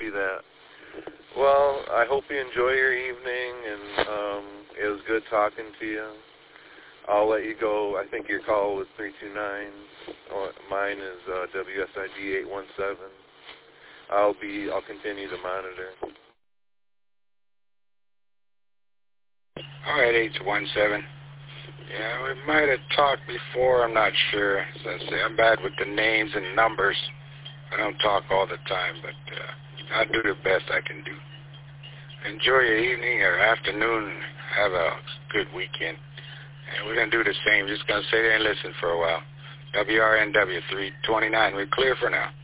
copy that. Well, I hope you enjoy your evening, and it was good talking to you. I'll let you go. I think your call was 329. Mine is WSID 817. I'll continue to monitor. All right, 817. Yeah, we might have talked before. I'm not sure. As I say, I'm bad with the names and numbers. I don't talk all the time, but I'll do the best I can do. Enjoy your evening or afternoon. Have a good weekend. And we're going to do the same. Just going to sit there and listen for a while. WRNW 329. We're clear for now.